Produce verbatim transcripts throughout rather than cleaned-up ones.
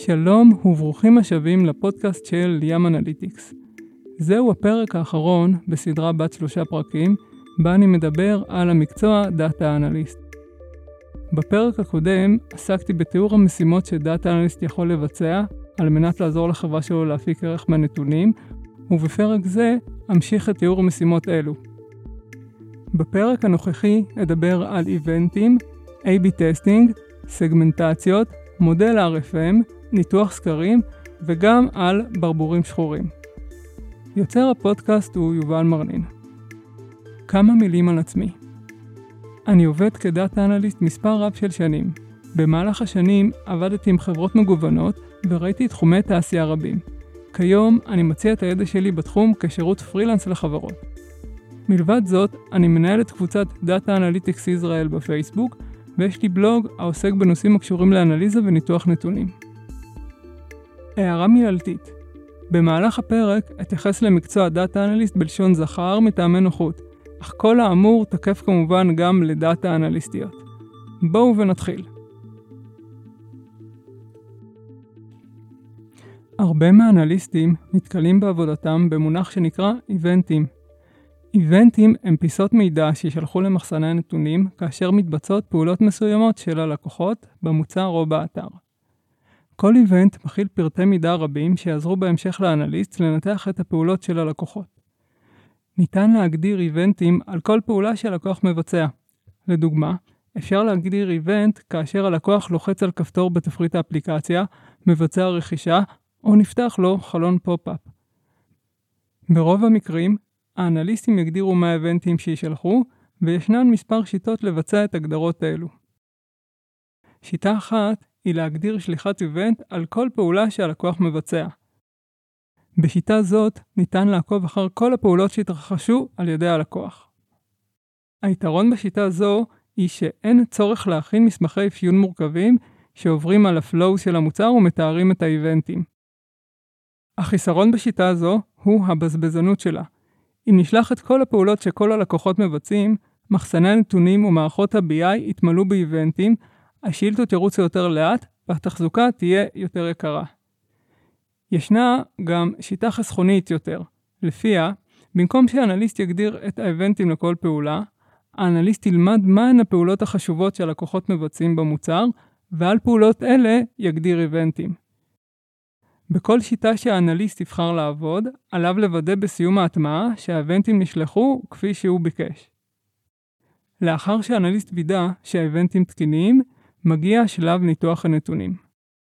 שלום וברוכים השבים לפודקאסט של ים אנליטיקס. זהו הפרק האחרון בסדרה בת שלושה פרקים, בה אני מדבר על המקצוע דאטה אנליסט. בפרק הקודם עסקתי בתיאור המשימות שדאטה אנליסט יכול לבצע, על מנת לעזור לחברה שלו להפיק ערך מהנתונים, ובפרק זה אמשיך את תיאור המשימות אלו. בפרק הנוכחי אדבר על איבנטים, איי בי טסטינג, סגמנטציות, מודל אר אף אם, ניתוח סקרים וגם על ברבורים שחורים. יוצר הפודקאסט הוא יובל מרנין. כמה מילים על עצמי. אני עובד כדאטה אנליסט מספר רב של שנים. במהלך השנים עבדתי עם חברות מגוונות וראיתי תחומי תעשייה רבים. כיום אני מציע את הידע שלי בתחום כשירות פרילנס לחברות. מלבד זאת, אני מנהל את קבוצת דאטה אנליטיקס ישראל בפייסבוק, ויש לי בלוג העוסק בנושאים הקשורים לאנליזה וניתוח נתונים. הערה מילתית. במהלך הפרק אתייחס למקצוע דאטה אנליסט בלשון זכר מטעמי נוחות, אך כל האמור תקף כמובן גם לדאטה אנליסטיות. בואו ונתחיל. הרבה מהאנליסטים נתקלים בעבודתם במונח שנקרא איבנטים. איבנטים הם פיסות מידע שישלחו למחסני הנתונים כאשר מתבצעות פעולות מסוימות של הלקוחות במוצר או באתר. כל איבנט מכיל פרטי מידע רבים שיעזרו בהמשך לאנליסט לנתח את הפעולות של הלקוחות. ניתן להגדיר איבנטים על כל פעולה שהלקוח מבצע. לדוגמה, אפשר להגדיר איבנט כאשר הלקוח לוחץ על כפתור בתפריט האפליקציה, מבצע רכישה או נפתח לו חלון פופ-אפ. ברוב המקרים, האנליסטים יגדירו מה האיבנטים שישלחו, וישנן מספר שיטות לבצע את הגדרות האלו. שיטה אחת היא להגדיר שליחת איבנט על כל פעולה שהלקוח מבצע. בשיטה זאת ניתן לעקוב אחר כל הפעולות שהתרחשו על ידי הלקוח. היתרון בשיטה זו היא שאין צורך להכין מסמכי אפיון מורכבים שעוברים על הפלואו של המוצר ומתארים את האיבנטים. החיסרון בשיטה זו הוא הבזבזנות שלה. אם נשלח את כל הפעולות שכל הלקוחות מבצעים, מחסני הנתונים ומערכות ה-בי איי יתמלאו באיבנטים, השאילתות ירוצו יותר לאט והתחזוקה תהיה יותר יקרה. ישנה גם שיטה חסכונית יותר, לפיה, במקום שהאנליסט יגדיר את האיבנטים לכל פעולה, האנליסט ילמד מהן הפעולות החשובות שהלקוחות מבצעים במוצר, ועל פעולות אלה יגדיר איבנטים. בכל שיטה שהאנליסט יבחר לעבוד, עליו לוודא בסיום ההטמעה שהאיבנטים נשלחו כפי שהוא ביקש. לאחר שהאנליסט וידא שהאיבנטים תקינים, מגיע שלב ניתוח הנתונים.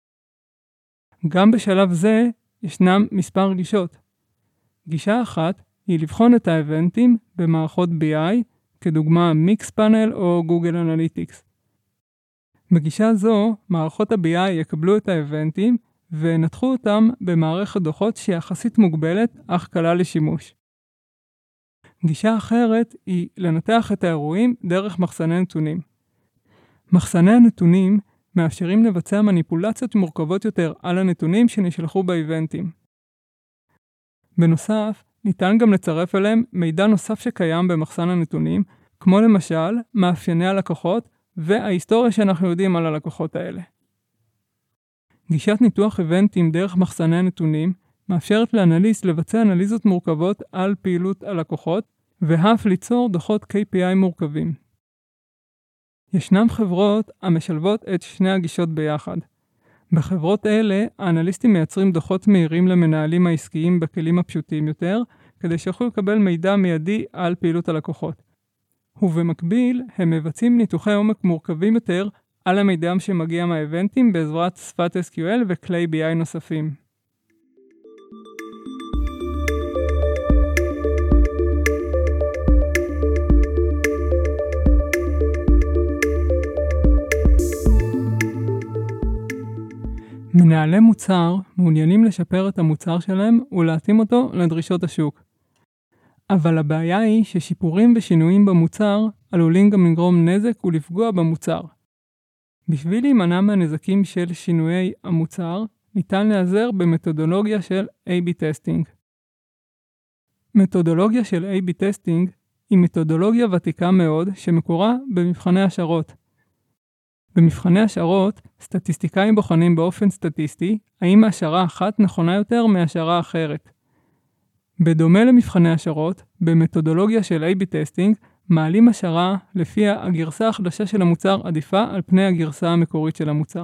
גם בשלב זה ישנם מספר גישות. גישה אחת היא לבחון את האיבנטים במערכות בי איי, כדוגמה Mixpanel או Google Analytics. בגישה זו, מערכות ה-בי איי יקבלו את האיבנטים ונתחו אותם במערכת דוחות שיחסית מוגבלת אך קלה לשימוש. גישה אחרת היא לנתח את האירועים דרך מחסני נתונים. מחסני הנתונים מאפשרים לבצע מניפולציות מורכבות יותר על הנתונים שנשלחו באיבנטים. בנוסף, ניתן גם לצרף אליהם מידע נוסף שקיים במחסן הנתונים, כמו למשל מאפייני הלקוחות וההיסטוריה שאנחנו יודעים על הלקוחות האלה. גישת ניתוח איבנטים דרך מחסני הנתונים מאפשרת לאנליסט לבצע אנליזות מורכבות על פעילות הלקוחות, ואף ליצור דוחות קיי פי איי מורכבים. ישנם חברות המשלבות את שני הגישות ביחד. בחברות אלה, האנליסטים מייצרים דוחות מהירים למנהלים העסקיים בכלים הפשוטים יותר, כדי שיוכלו לקבל מידע מיידי על פעילות הלקוחות. ובמקביל, הם מבצעים ניתוחי עומק מורכבים יותר על המידע שמגיע מהאיבנטים בעזרת שפת אס קיו אל וכלי בי איי נוספים. מנהלי מוצר מעוניינים לשפר את המוצר שלהם ולהתאים אותו לדרישות השוק. אבל הבעיה היא ששיפורים ושינויים במוצר עלולים גם לגרום נזק ולפגוע במוצר. בשביל להימנע מהנזקים של שינויי המוצר, ניתן להיעזר במתודולוגיה של איי בי טסטינג. מתודולוגיה של איי בי טסטינג היא מתודולוגיה ותיקה מאוד שמקורה במבחני השערות. במבחני השערות, סטטיסטיקאים בוחנים באופן סטטיסטי האם השערה אחת נכונה יותר מהשערה אחרת. בדומה למבחני השערות, במתודולוגיה של איי בי טסטינג, מעלים השערה לפיה הגרסה החדשה של המוצר עדיפה על פני הגרסה המקורית של המוצר.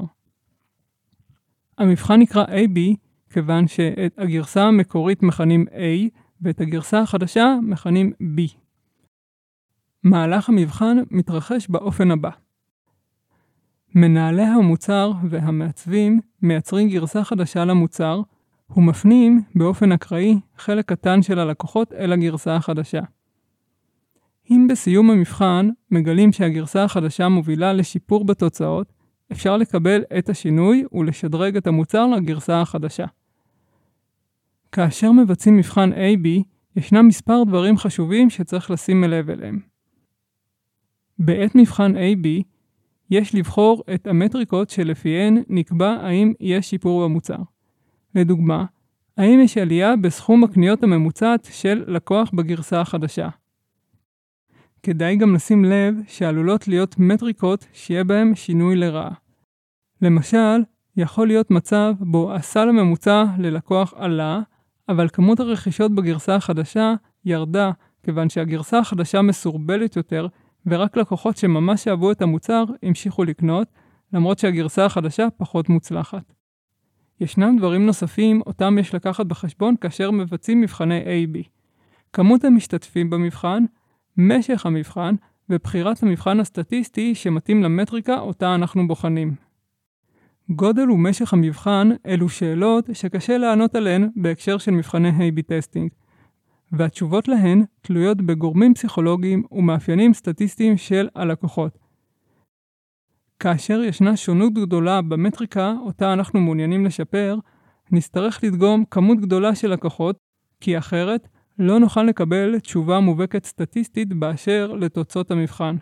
המבחן נקרא איי בי כיוון שאת הגרסה המקורית מכנים A ואת הגרסה החדשה מכנים B. מהלך המבחן מתרחש באופן הבא. מנהלי המוצר והמעצבים מייצרים גרסה חדשה למוצר ומפנים באופן אקראי חלק קטן של הלקוחות אל הגרסה החדשה. אם בסיום המבחן מגלים שהגרסה החדשה מובילה לשיפור בתוצאות, אפשר לקבל את השינוי ולשדרג את המוצר לגרסה החדשה. כאשר מבצעים מבחן איי בי, ישנם מספר דברים חשובים שצריך לשים לב אליהם. בעת מבחן איי בי, יש לבחור את המטריקות שלפיהן נקבע האם יש שיפור במוצר. לדוגמה, האם יש עלייה בסכום הקניות הממוצעת של לקוח בגרסה החדשה. כדאי גם לשים לב שעלולות להיות מטריקות שיהיה בהם שינוי לרעה. למשל, יכול להיות מצב בו הסל הממוצע ללקוח עלה, אבל כמות הרכישות בגרסה החדשה ירדה, כיוון שהגרסה החדשה מסורבלת יותר, ורק לקוחות שממש אהבו את המוצר המשיכו לקנות, למרות שהגרסה החדשה פחות מוצלחת. ישנם דברים נוספים אותם יש לקחת בחשבון כאשר מבצעים מבחני איי בי. כמות המשתתפים במבחן, משך המבחן ובחירת המבחן הסטטיסטי שמתאים למטריקה אותה אנחנו בוחנים. גודל ומשך המבחן אלו שאלות שקשה לענות עליהן בהקשר של מבחני איי בי טסטינג, והתשובות להן תלויות בגורמים פסיכולוגיים ומאפיינים סטטיסטיים של הלקוחות. כאשר ישנה שונות גדולה במטריקה אותה אנחנו מעוניינים לשפר, נצטרך לדגום כמות גדולה של לקוחות, כי אחרת לא נוכל לקבל תשובה מובהקת סטטיסטית באשר לתוצאות המבחן.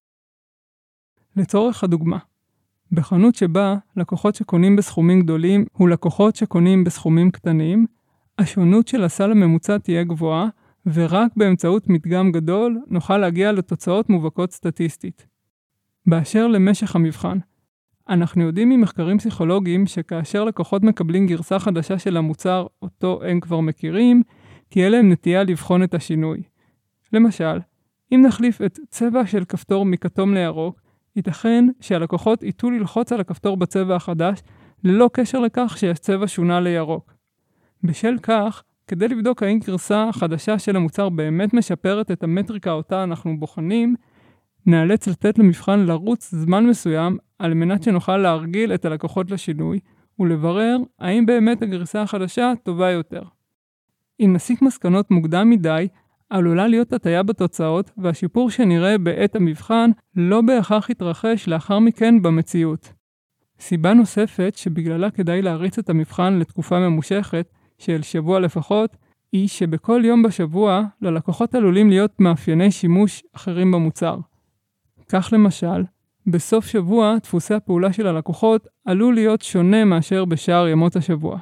לצורך הדוגמה, בחנות שבה לקוחות שקונים בסכומים גדולים ולקוחות שקונים בסכומים קטנים, השונות של הסל הממוצע תהיה גבוהה, ורק באמצעות מדגם גדול נוכל להגיע לתוצאות מובהקות סטטיסטית. באשר למשך המבחן, אנחנו יודעים ממחקרים פסיכולוגיים שכאשר לקוחות מקבלים גרסה חדשה של המוצר אותו הם כבר מכירים, תהיה להם נטייה לבחון את השינוי. למשל, אם נחליף את צבע של כפתור מכתום לירוק, ייתכן שהלקוחות ייטו ללחוץ על הכפתור בצבע החדש ללא קשר לכך שהצבע שונה לירוק. בשל כך, כדי לבדוק האם גרסה החדשה של המוצר באמת משפרת את המטריקה אותה אנחנו בוחנים, נאלץ לתת למבחן לרוץ זמן מסוים על מנת שנוכל להרגיל את הלקוחות לשינוי ולברר האם באמת הגרסה החדשה טובה יותר. אם נסיק מסקנות מוקדם מדי, עלולה להיות הטיה בתוצאות והשיפור שנראה בעת המבחן לא בהכרח יתרחש לאחר מכן במציאות. סיבה נוספת שבגללה כדאי להריץ את המבחן לתקופה ממושכת של שבוע לפחות, היא שבכל יום בשבוע ללקוחות עלולים להיות מאפייני שימוש אחרים במוצר. כך למשל, בסוף שבוע דפוסי הפעולה של הלקוחות עלול להיות שונה מאשר בשאר ימות השבוע.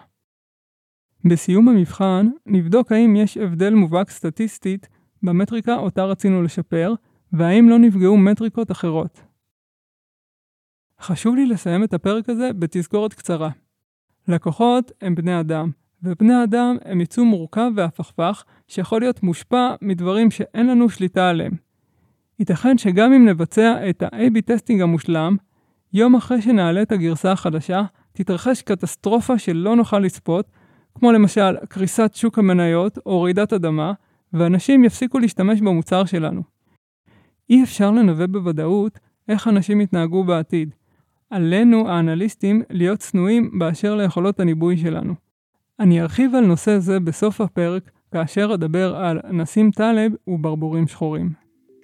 בסיום המבחן נבדוק האם יש הבדל מובהק סטטיסטית במטריקה אותה רצינו לשפר, והאם לא נפגעו מטריקות אחרות. חשוב לי לסיים את הפרק הזה בתזכורת קצרה. לקוחות הם בני אדם, ובני אדם הם ייצור מורכב והפכפך שיכול להיות מושפע מדברים שאין לנו שליטה עליהם. ייתכן שגם אם נבצע את ה-איי בי טסטינג המושלם, יום אחרי שנעלה את הגרסה החדשה, תתרחש קטסטרופה שלא נוכל לצפות, כמו למשל קריסת שוק המניות או רעידת אדמה, ואנשים יפסיקו להשתמש במוצר שלנו. אי אפשר לנבא בוודאות איך אנשים יתנהגו בעתיד. עלינו האנליסטים להיות צנועים באשר ליכולות הניבוי שלנו. אני ארחיב על נושא זה בסוף הפרק, כאשר אדבר על נסים טלב וברבורים שחורים.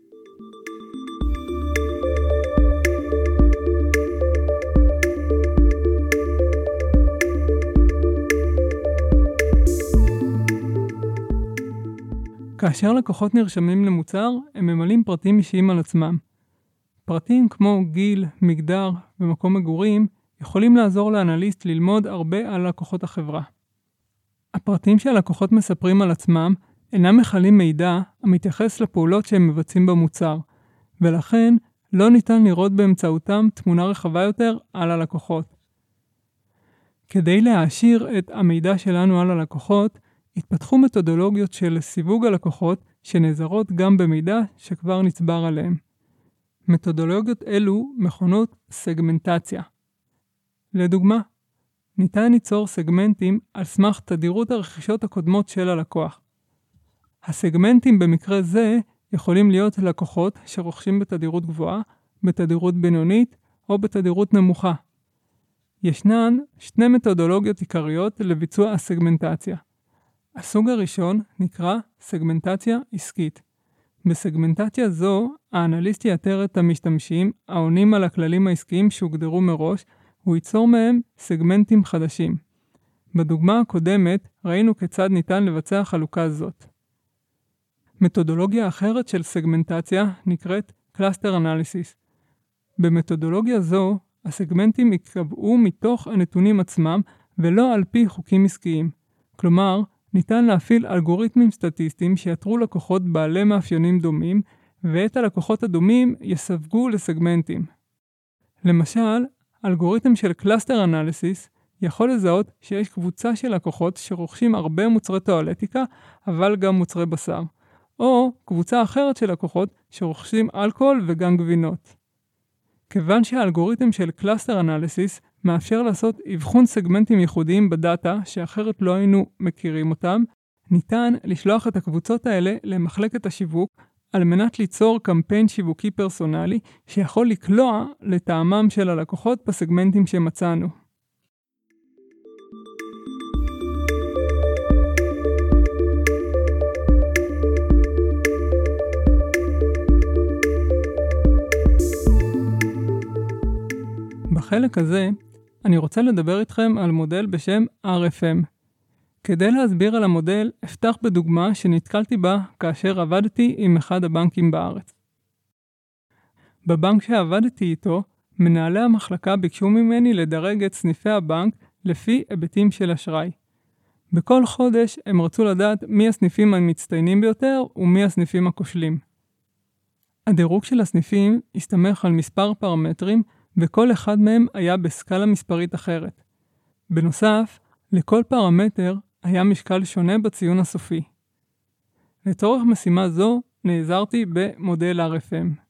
כאשר לקוחות נרשמים למוצר, הם ממלאים פרטים אישיים על עצמם. פרטים כמו גיל, מגדר ומקום מגורים יכולים לעזור לאנליסט ללמוד הרבה על לקוחות החברה. הפרטים שהלקוחות מספרים על עצמם אינם מכלים מידע המתייחס לפעולות שהם מבצעים במוצר, ולכן לא ניתן לראות באמצעותם תמונה רחבה יותר על הלקוחות. כדי להעשיר את המידע שלנו על הלקוחות, התפתחו מתודולוגיות של סיווג הלקוחות שנעזרות גם במידע שכבר נצבר עליהם. מתודולוגיות אלו מכונות סגמנטציה. לדוגמה, ניתן ליצור סגמנטים על סמך תדירות הרכישות הקודמות של הלקוח. הסגמנטים במקרה זה יכולים להיות לקוחות שרוכשים בתדירות גבוהה, בתדירות בינונית או בתדירות נמוכה. ישנן שני מתודולוגיות עיקריות לביצוע הסגמנטציה. הסוג הראשון נקרא סגמנטציה עסקית. בסגמנטציה זו, האנליסט יאתר את המשתמשים העונים על הכללים העסקיים שהוגדרו מראש, הוא ייצור מהם סגמנטים חדשים. בדוגמה הקודמת ראינו כיצד ניתן לבצע חלוקה זאת. מתודולוגיה אחרת של סגמנטציה נקראת Cluster Analysis. במתודולוגיה זו, הסגמנטים יקבעו מתוך הנתונים עצמם ולא על פי חוקים עסקיים. כלומר, ניתן להפעיל אלגוריתמים סטטיסטיים שיתרו לקוחות בעלי מאפיינים דומים, ואת הלקוחות הדומים יסווגו לסגמנטים. למשל, אלגוריתם של Cluster Analysis יכול לזהות שיש קבוצה של לקוחות שרוכשים הרבה מוצרי טואלטיקה, אבל גם מוצרי בשר, או קבוצה אחרת של לקוחות שרוכשים אלכוהול וגם גבינות. כיוון שהאלגוריתם של Cluster Analysis מאפשר לעשות אבחון סגמנטים ייחודיים בדאטה שאחרת לא היינו מכירים אותם, ניתן לשלוח את הקבוצות האלה למחלקת השיווק על מנת ליצור קמפיין שיווקי פרסונלי שיכול לקלוע לטעמם של הלקוחות בסגמנטים שמצאנו. בחלק הזה אני רוצה לדבר איתכם על מודל בשם אר אף אם. כדי להסביר על המודל, אפתח בדוגמה שנתקלתי בה כאשר עבדתי עם אחד הבנקים בארץ. בבנק שעבדתי איתו, מנהלי המחלקה ביקשו ממני לדרג את סניפי הבנק לפי היבטים של אשראי. בכל חודש הם רצו לדעת מי הסניפים המצטיינים ביותר ומי הסניפים הכושלים. הדירוג של הסניפים הסתמך על מספר פרמטרים, וכל אחד מהם היה בסקאלה מספרית אחרת. בנוסף, לכל פרמטר היה משקל שונה בציון הסופי. לצורך משימה זו נעזרתי במודל אר אף אם.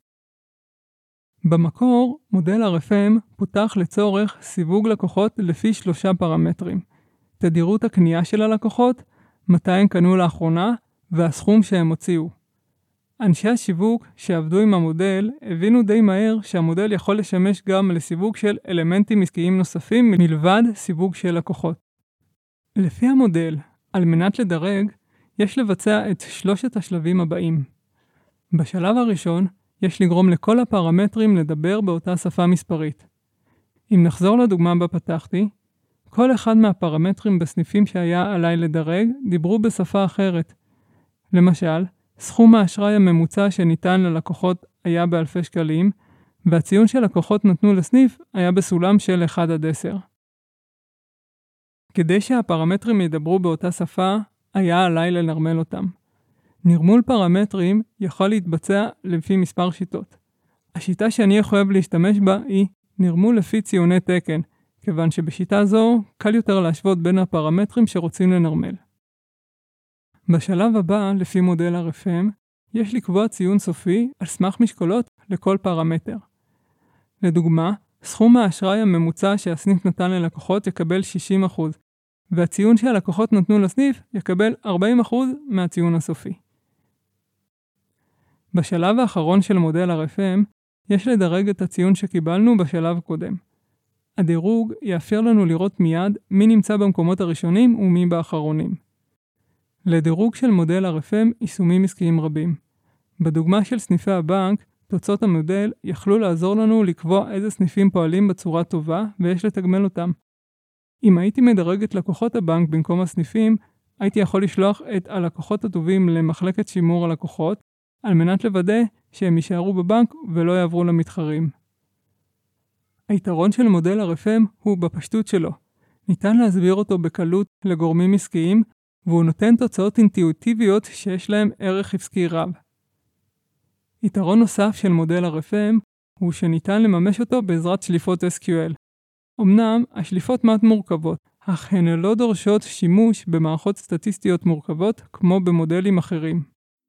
במקור, מודל אר אף אם פותח לצורך סיווג לקוחות לפי שלושה פרמטרים: תדירות הקנייה של הלקוחות, מתי הם קנו לאחרונה, והסכום שהם הוציאו. אנשי השיווק שעבדו עם המודל הבינו די מהר שהמודל יכול לשמש גם לסיווג של אלמנטים עסקיים נוספים מלבד סיווג של לקוחות. לפי המודל, על מנת לדרג, יש לבצע את שלושת השלבים הבאים. בשלב הראשון, יש לגרום לכל הפרמטרים לדבר באותה שפה מספרית. אם נחזור לדוגמה בה פתחתי, כל אחד מהפרמטרים בסניפים שהיה עליי לדרג דיברו בשפה אחרת. למשל, סכום האשראי הממוצע שניתן ללקוחות היה באלפי שקלים, והציון של לקוחות נתנו לסניף היה בסולם של אחד עד עשר. כדי שהפרמטרים ידברו באותה שפה, היה עליי לנרמל אותם. נרמול פרמטרים יכול להתבצע לפי מספר שיטות. השיטה שאני יכול להשתמש בה היא נרמול לפי ציוני תקן, כיוון שבשיטה זו קל יותר להשוות בין הפרמטרים שרוצים לנרמל. בשלב הבא, לפי מודל אר אף אם, יש לקבוע ציון סופי על סמך משקולות לכל פרמטר. לדוגמה, סכום האשראי הממוצע שהסניף נתן ללקוחות יקבל שישים אחוז, והציון שהלקוחות נתנו לסניף יקבל ארבעים אחוז מהציון הסופי. בשלב האחרון של מודל אר אף אם, יש לדרג את הציון שקיבלנו בשלב הקודם. הדירוג יאפשר לנו לראות מיד מי נמצא במקומות הראשונים ומי באחרונים. לדירוג של מודל אר אף אם יישומים עסקיים רבים. בדוגמה של סניפי הבנק, תוצאות המודל יכלו לעזור לנו לקבוע איזה סניפים פועלים בצורה טובה ויש לתגמל אותם. אם הייתי מדרג את לקוחות הבנק במקום הסניפים, הייתי יכול לשלוח את הלקוחות הטובים למחלקת שימור הלקוחות, על מנת לוודא שהם יישארו בבנק ולא יעברו למתחרים. היתרון של מודל אר אף אם הוא בפשטות שלו. ניתן להסביר אותו בקלות לגורמים עסקיים, והוא נותן תוצאות אינטואיטיביות שיש להם ערך עסקי רב. יתרון נוסף של מודל אר אף אם הוא שניתן לממש אותו בעזרת שליפות אס קיו אל. אמנם, השליפות מעט מורכבות, אך הן לא דורשות שימוש במערכות סטטיסטיות מורכבות כמו במודלים אחרים.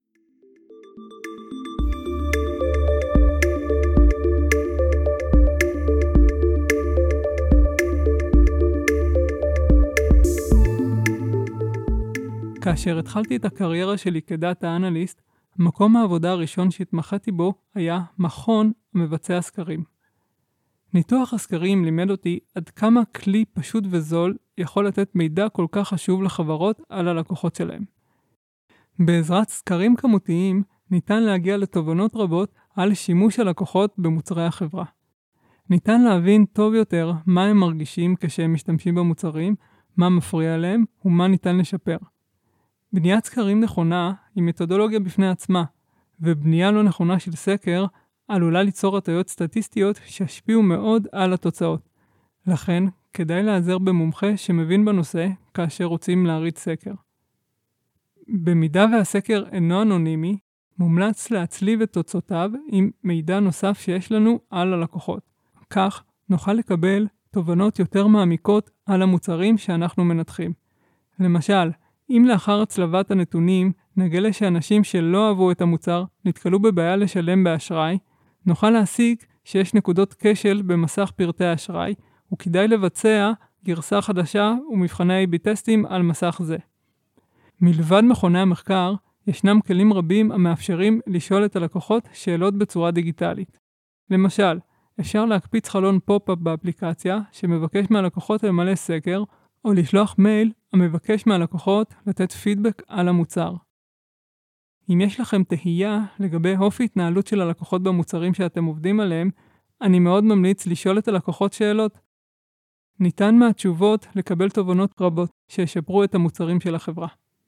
כאשר התחלתי את הקריירה שלי כדאטה אנליסט, מקום העבודה הראשון שהתמחיתי בו היה מכון מבצע סקרים. ניתוח הסקרים לימד אותי עד כמה כלי פשוט וזול יכול לתת מידע כל כך חשוב לחברות על הלקוחות שלהם. בעזרת סקרים כמותיים ניתן להגיע לתובנות רבות על שימוש הלקוחות במוצרי החברה. ניתן להבין טוב יותר מה הם מרגישים כשהם משתמשים במוצרים, מה מפריע להם ומה ניתן לשפר. בניית סקרים נכונה היא מתודולוגיה בפני עצמה, ובנייה לא נכונה של סקר עלולה ליצור הטיות סטטיסטיות שישפיעו מאוד על התוצאות. לכן, כדאי להיעזר במומחה שמבין בנושא כאשר רוצים להריץ סקר. במידה והסקר אינו אנונימי, מומלץ להצליב את תוצאותיו עם מידע נוסף שיש לנו על הלקוחות. כך נוכל לקבל תובנות יותר מעמיקות על המוצרים שאנחנו מנתחים. למשל, אם לאחר הצלבת הנתונים נגלה שאנשים שלא אהבו את המוצר נתקלו בבעיה לשלם באשראי, נוכל להסיק שיש נקודות כשל במסך פרטי האשראי, וכדאי לבצע גרסה חדשה ומבחני איי בי טסטים על מסך זה. מלבד מכוני המחקר, ישנם כלים רבים המאפשרים לשאול את הלקוחות שאלות בצורה דיגיטלית. למשל, אפשר להקפיץ חלון פופ-אפ באפליקציה שמבקש מהלקוחות למלא סקר, או לשלוח מייל המבקש מהלקוחות לתת פידבק על המוצר. אם יש לכם תהייה לגבי אופי התנהלות של הלקוחות במוצרים שאתם עובדים עליהם, אני מאוד ממליץ לשאול את הלקוחות שאלות. ניתן מהתשובות לקבל תובנות רבות שישפרו את המוצרים של החברה.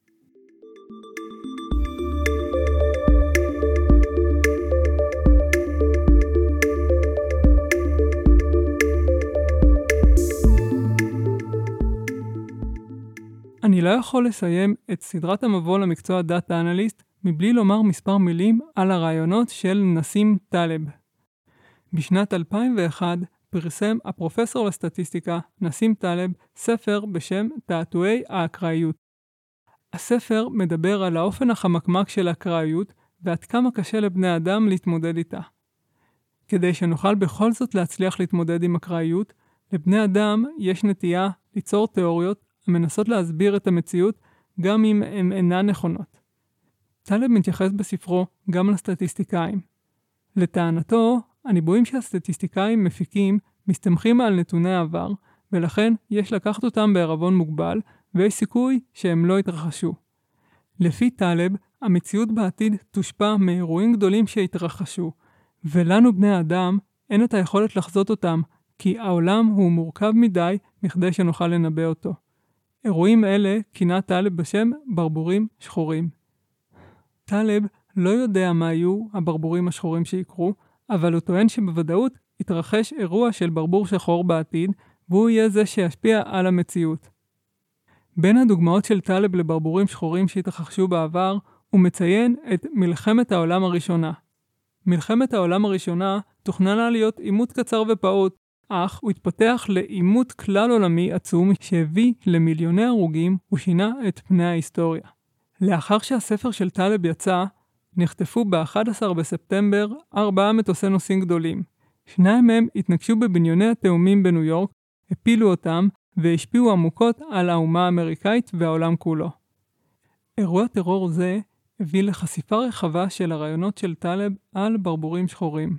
אני לא יכול לסיים את סדרת המבוא למקצוע דאטה אנליסט מבלי לומר מספר מילים על הרעיונות של נסים טלב. בשנת אלפיים ואחת פרסם הפרופסור לסטטיסטיקה נסים טלב ספר בשם תעתועי האקראיות. הספר מדבר על האופן החמקמק של האקראיות ועד כמה קשה לבני אדם להתמודד איתה. כדי שנוכל בכל זאת להצליח להתמודד עם אקראיות, לבני אדם יש נטייה ליצור תיאוריות המנסות להסביר את המציאות גם אם הן אינן נכונות. טלב מתייחס בספרו גם לסטטיסטיקאים. לטענתו, הניבויים שהסטטיסטיקאים מפיקים מסתמכים על נתוני העבר, ולכן יש לקחת אותם בערבון מוגבל, ויש סיכוי שהם לא יתרחשו. לפי טלב, המציאות בעתיד תושפע מאירועים גדולים שהתרחשו, ולנו בני האדם אין את היכולת לחזות אותם, כי העולם הוא מורכב מדי מכדי שנוכל לנבא אותו. אירועים אלה כינה טלב בשם ברבורים שחורים. טלב לא יודע מה יהיו הברבורים השחורים שיקרו, אבל הוא טוען שבוודאות יתרחש אירוע של ברבור שחור בעתיד, והוא יהיה זה שישפיע על המציאות. בין הדוגמאות של טלב לברבורים שחורים שהתרחשו בעבר, הוא מציין את מלחמת העולם הראשונה. מלחמת העולם הראשונה תוכננה להיות עימות קצר ופעוט, אך הוא התפתח לעימות כלל עולמי עצום שהביא למיליוני הרוגים ושינה את פני ההיסטוריה. לאחר שהספר של טלב יצא, נחטפו ב-אחד עשר בספטמבר ארבעה מטוסי נוסעים גדולים. שניים מהם התנגשו בבניוני התאומים בניו יורק, הפילו אותם והשפיעו עמוקות על האומה האמריקאית והעולם כולו. אירוע טרור זה הביא לחשיפה רחבה של הרעיונות של טלב על ברבורים שחורים.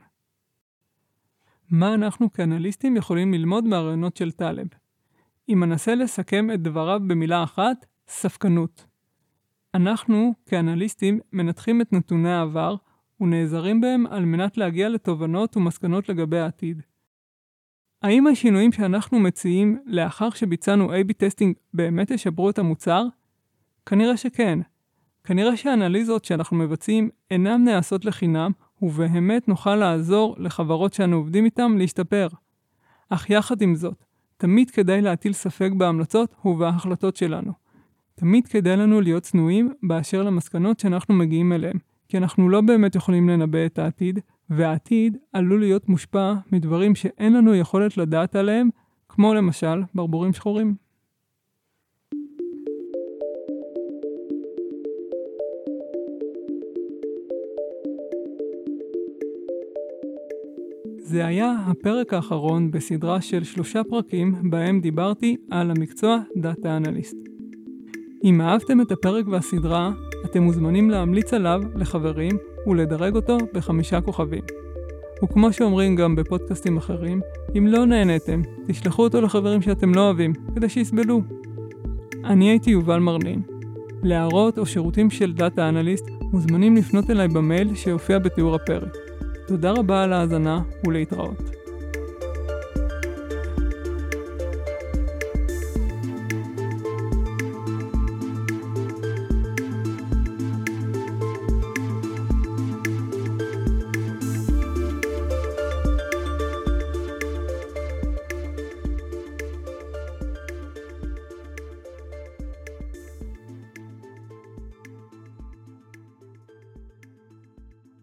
מה אנחנו כאנליסטים יכולים ללמוד מהרעיונות של טלב? אם אנסה לסכם את דבריו במילה אחת, ספקנות. אנחנו כאנליסטים מנתחים את נתוני העבר ונעזרים בהם על מנת להגיע לתובנות ומסקנות לגבי העתיד. האם השינויים שאנחנו מציעים לאחר שביצענו איי בי טסטינג באמת ישפרו את המוצר? כנראה שכן. כנראה שהאנליזות שאנחנו מבצעים אינם נעשות לחינם, ובאמת נוכל לעזור לחברות שאנו עובדים איתם להשתפר. אך יחד עם זאת, תמיד כדאי להטיל ספק בהמלצות ובהחלטות שלנו. תמיד כדאי לנו להיות צנועים באשר למסקנות שאנחנו מגיעים אליהם, כי אנחנו לא באמת יכולים לנבא את העתיד, והעתיד עלול להיות מושפע מדברים שאין לנו יכולת לדעת עליהם, כמו למשל ברבורים שחורים. זה היה הפרק האחרון בסדרה של שלושה פרקים בהם דיברתי על המקצוע דאטה אנליסט. אם אהבתם את הפרק והסדרה, אתם מוזמנים להמליץ עליו לחברים ולדרג אותו בחמישה כוכבים. וכמו שאומרים גם בפודקאסטים אחרים, אם לא נהניתם, תשלחו אותו לחברים שאתם לא אוהבים, כדי שיסבלו. אני הייתי יובל מרנין. להערות או שירותים של דאטה אנליסט מוזמנים לפנות אליי במייל שיופיע בתיאור הפרק. תודה רבה על ההאזנה ולהתראות.